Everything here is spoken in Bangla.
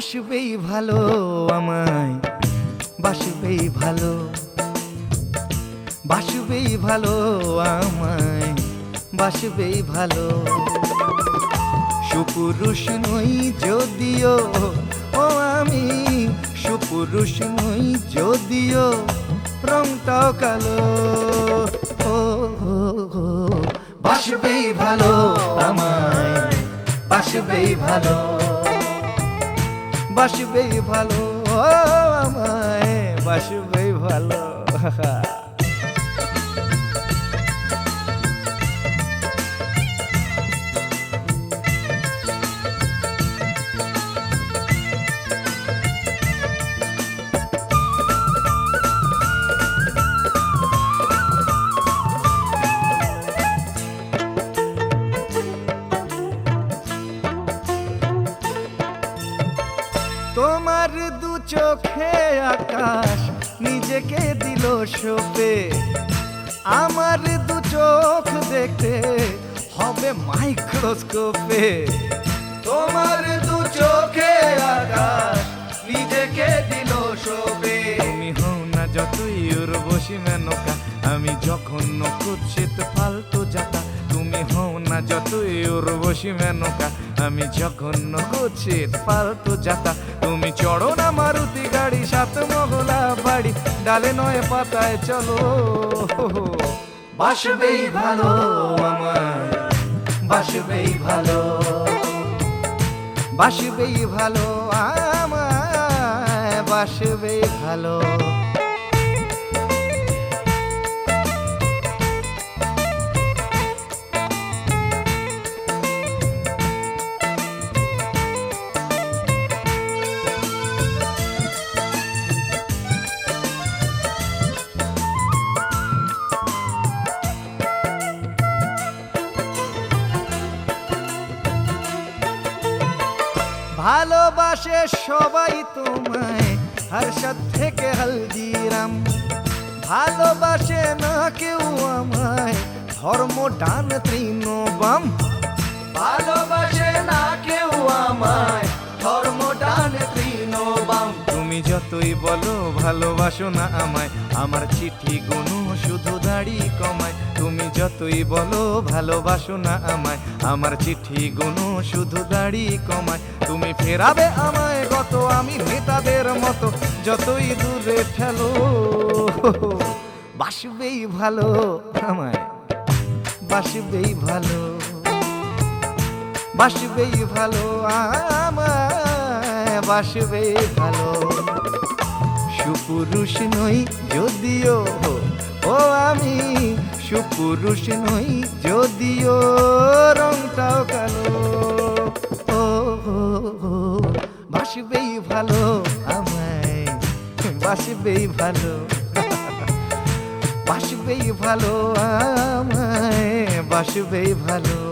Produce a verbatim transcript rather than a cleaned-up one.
বাসবেই ভালো আমায়, বাসবেই ভালো, বাসবেই ভালো আমায়, বাসবেই ভালো। সুপুরুষ নই যদিও ও আমি, সুপুরুষ নই যদিও রংটাও কালো। ও বাসবেই ভালো আমায়, বাসবেই ভালো, বাসবেই ভালো আমায়, বাসবেই ভালো। তোমার দু চোখে আকাশ নিজেকে দিল শোপে, আমার দু চোখ দেখতে হবে মাইক্রোস্কোপে। তোমার দু চোখে আকাশ নিজেকে দিল শোপে। তুমি হও না যতই উর্বশী মেনকা, আমি জঘন্য কুৎসিত ফালতু যাতা। তুমি হও না যতই উর্বশী মেনকা, আমি জঘন্য কুৎসিত ফালতু যাতা। তুমি চড়ো না মারুতি গাড়ি, সাত মহলা বাড়ি, ডালে নয় পাতায় চলো। বাসবেই ভালো আমায়, বাসবেই ভালো, বাসবেই ভালো আমায়, বাসবেই ভালো। ভালোবাসে সবাই তোমায় হর্ষদ থেকে হলদিরাম, ভালোবাসে না কেউ আমায় ধর্ম ডান তৃণবাম। ভালোবাসে না কেউ আমায় ধর্ম ডান তৃণবাম। তুমি যতই বলো ভালোবাসো না আমায়, আমার চিঠি গুনো শুধু দাড়ি কমায়। তুমি যতই বলো ভালোবাসো না আমায়, আমার চিঠি গুনো শুধু দাড়ি কমায়। তুমি ফেরাবে আমায় গত, আমি নেতাদের মতো যতই দূরে ঠেলো। বাসবেই ভালো আমায়, বাসবেই ভালো, বাসবেই ভালো আমায়, বাসবেই ভালো। সুপুরুষ নই যদিও ও আমি, সুপুরুষ নই যদিও রংটাও কালো। ও বাসবেই ভালো আমায়, বাসবেই ভালো, বাসবেই ভালো আমায়, বাসবেই ভালো।